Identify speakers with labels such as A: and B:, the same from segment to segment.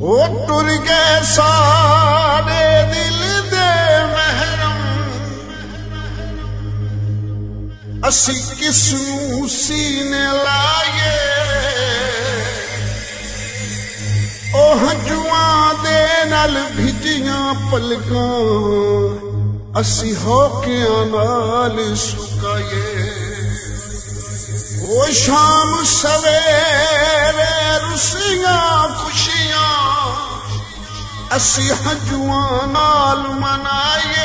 A: ओ टुर गए सारे दिल दे महरम, असी किसनू सीने लाए। ओ हंजुआं दे नाल भिजियां पलकां, असी होकियां नाल सुकाए। ओ शाम सवेरे रुसियां खुशियां, असी हंजुआं नाल मनाए।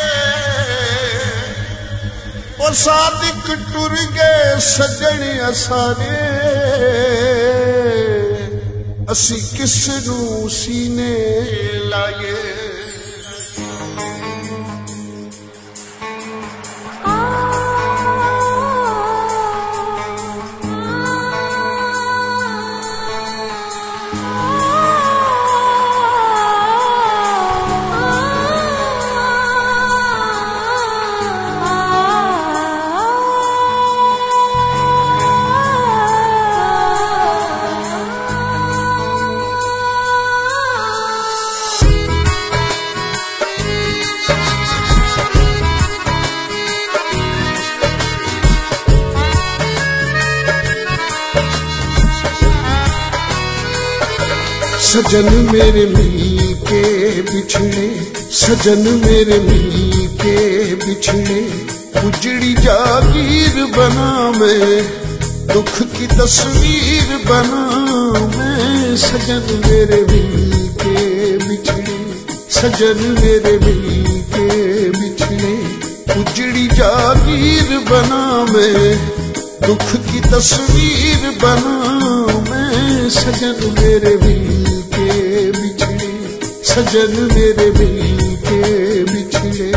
A: ओ सादिक टुर गए सजने सारे, असी किसनू सीने लाए। सजन मेरे मिल के बिछड़े, सजन मेरे मिल के बिछड़े, उजड़ी जागीर बना मैं, दुख की तस्वीर बना मैं। सजन मेरे मिल के बिछड़े, सजन मेरे मिल के बिछड़े, उजड़ी जागीर बना मैं, दुख की तस्वीर बना मैं। सजन मेरे मिल के बिछड़े, सजन मेरे मिल के बिछड़े।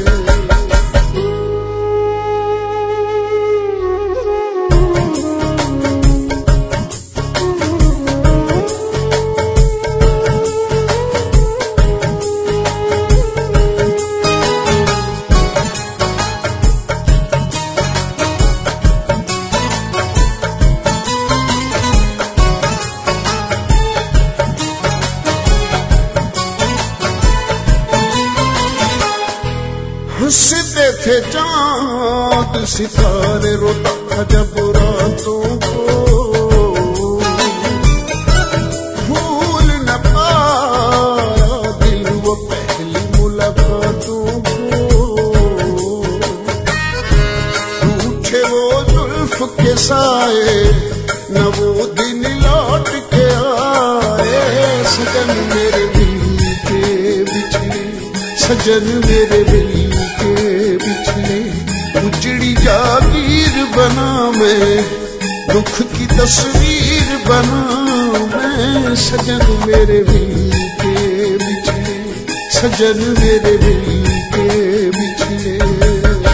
A: हंसते थे चांद सितारे, रोता था जब रातों को, भूल न पाया दिल वो पहली मुलाकातों को। रूठे वो जुल्फ के साए, न वो दिन लौट के आए। सजन मेरे दिल के बिछड़े, सजन मेरे दिल बिछड़े, उजड़ी जागीर बना मैं, दुख की तस्वीर बना मैं। सजन मेरे दिल के बिछड़े, सजन मेरे दिल के बिछड़े।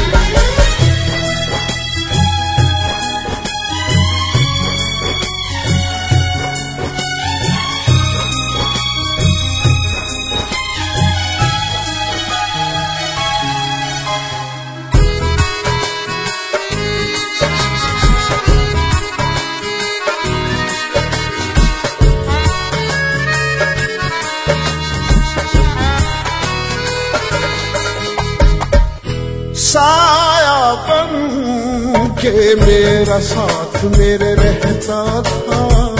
A: साया बन के मेरा साथ मेरे रहता था,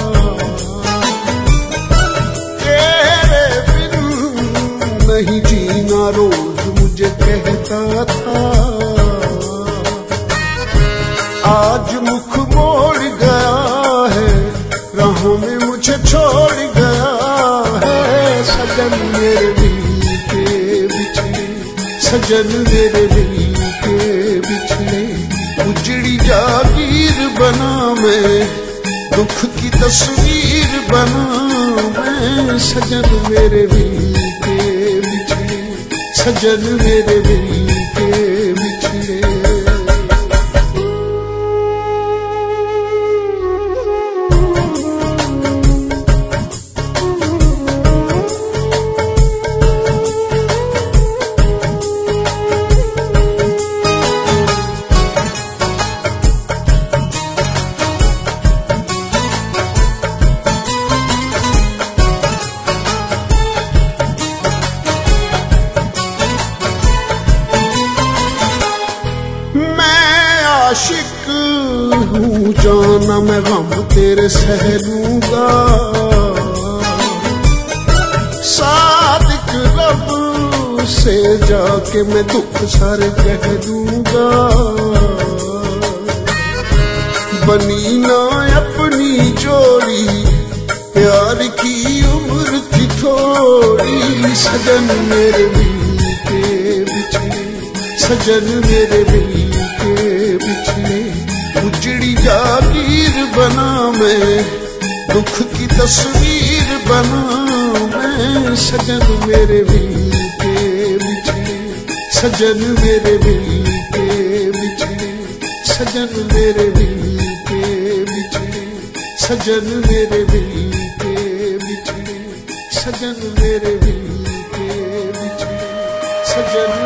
A: तेरे बिन नहीं जीना रोज मुझे कहता था। आज मुख मोड़ गया है, राहों में मुझे छोड़ गया है। सजन मेरे दिल के बिछड़े, सजन मेरे दिल के बिछड़े, उजड़ी जागीर बना मैं, दुख की तस्वीर बना मैं। सजन मेरे दिल के बिछड़े, सजन मेरे दिल के बिछड़े। जाना मैं गम तेरे सह लूंगा, सादिक रब से जाके मैं दुख सारे कह दूंगा। बनी ना अपनी जोड़ी, प्यार की उम्र थी थोड़ी, सजन मेरे दिल के बिछड़े, सजन मेरे दिल के बिछड़े। उजड़ी जागीर बना मैं, दुख की तस्वीर बना मैं, सजन मेरे दिल के बिछड़े, सजन मेरे दिल के बिछड़े, सजन मेरे दिल के बिछड़े, सजन मेरे दिल के बिछड़े, सजन मेरे दिल के बिछड़े, सजन